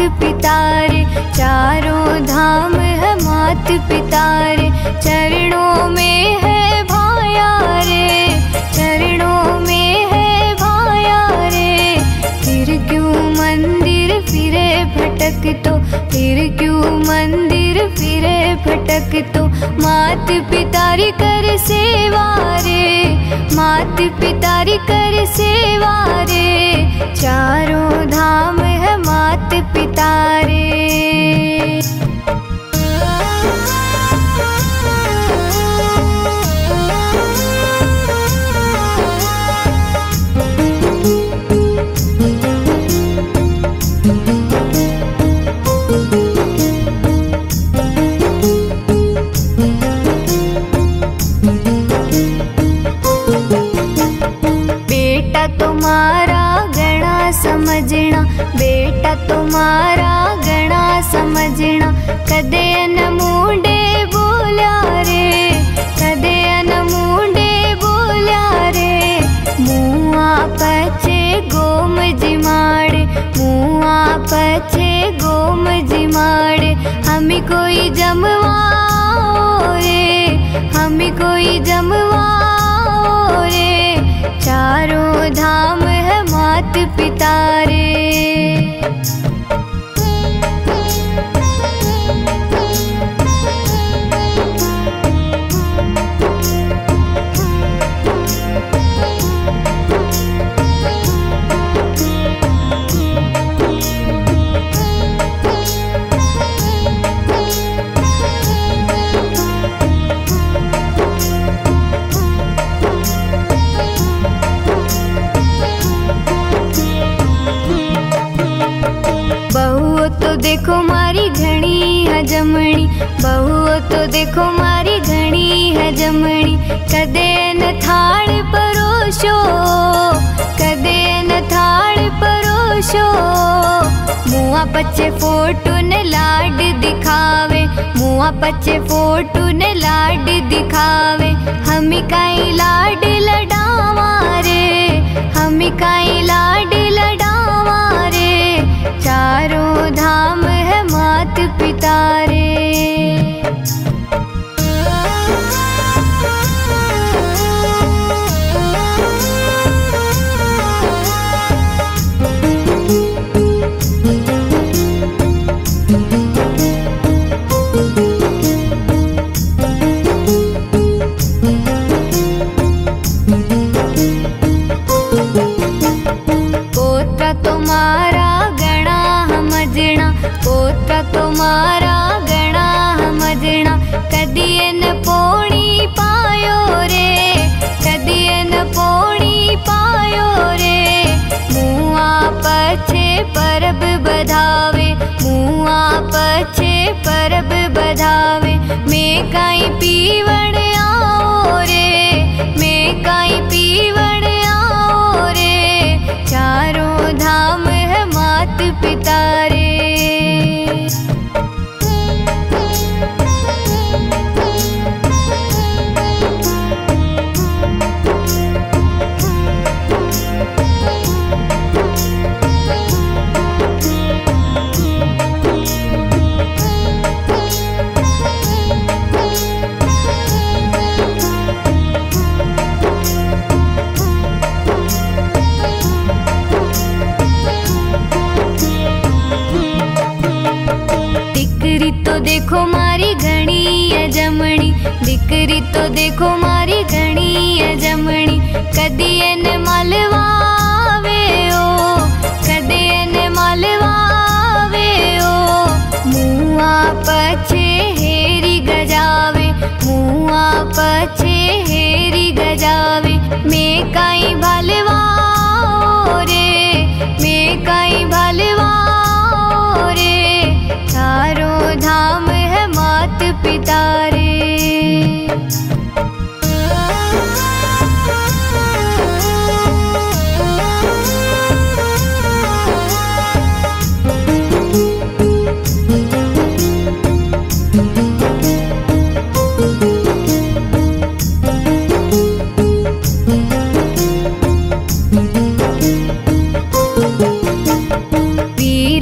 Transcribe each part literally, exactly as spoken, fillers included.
पिता रे, चारों धाम है मात पिता रे, चरणों में है भाया रे, चरणों में है भाया रे। फिर क्यों मंदिर फिरे भटक तो, फिर क्यों मंदिर फिरे भटक तो, मात पिता रे कर सेवा रे, मात पिता रे कर सेवा रे, चारों धाम है मात पिता रे। तुम्हारा गणा समझना, बेटा तुम्हारा गणा समझना, कदे न मुंडे बोल्या रे, कदे न मुंडे बोल्या रे। मुआ पछे गोम जिमाड़े, मुआ पछे गोम जिमाड़े, हमी कोई जमवाओ रे, हमी कोई जमवाओ रे, चारों धाम है मात पिता रे। देखो मारी घणी है जमणी, बहुओ तो देखो मारी घणी है जमणी, कदे न थाड़ परोशो, कदे न थाड़ परोशो। मुआ पचे फोटो ने लाड दिखावे, मुआ पचे फोटो ने लाड दिखावे, हमी काई लाड लडावा रे, हमी काई लाड लडावा रे, चारों धाम है मात पिता रे। पोता तुम्हारा गणा समझना, पोता तुम्हारा गणा समझना, कदिए न पोणी पायो रे, कदिए न पोणी पायो रे। मुआ पछे परब बधावे, मुआ पछे परब बधावे, मैं काई पीवण आओ रे, मैं काई पीवण आओ रे, चारों धाम है मात पिता रे। तो देखो मारी घणी है जमणी, दिकरी तो देखो मारी घणी है जमणी, कदिए न मलवावे ओ, कदिए न मलवावे ओ। मुआ पछे हेरी गजावे, मुआ पछे हेरी गजावे, मैं काई भलवाओ रे, मैं काई भलवाओ रे, चारों धाम है मात पिता रे।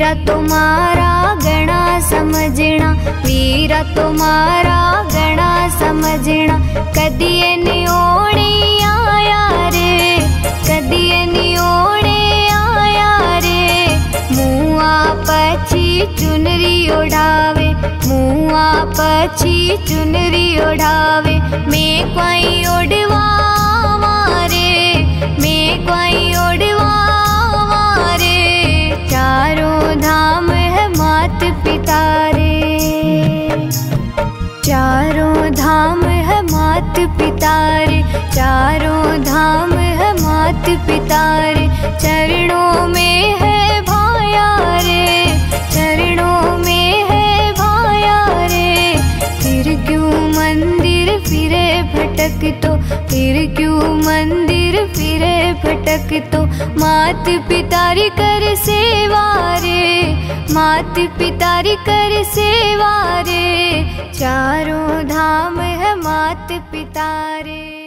वीरा तुम्हारा गणा समझना, वीरा तुम्हारा गणा समझना। कदिए नियोणे आया रे, कदिए नियोणे आया रे। मुआ पछी चुनरी ओढ़ावे, मुआ पछी चुनरी ओढ़ावे। मैं कोई ओढ़वा मारे, मैं कोई ओढ़वा मारे। चारों धाम है मात पिता रे, चारों धाम है मात पिता रे, चारों धाम है मात पिता रे। चरणों में है भाया रे, चरणों में है भाया रे। फिर क्यों मंदिर फिरे भटक तो, फिर क्यों मंदिर फिरे भटक तो। मात पितारी कर सेवा रे, मात पितारी कर सेवा रे। चारों धाम है मात पिता रे।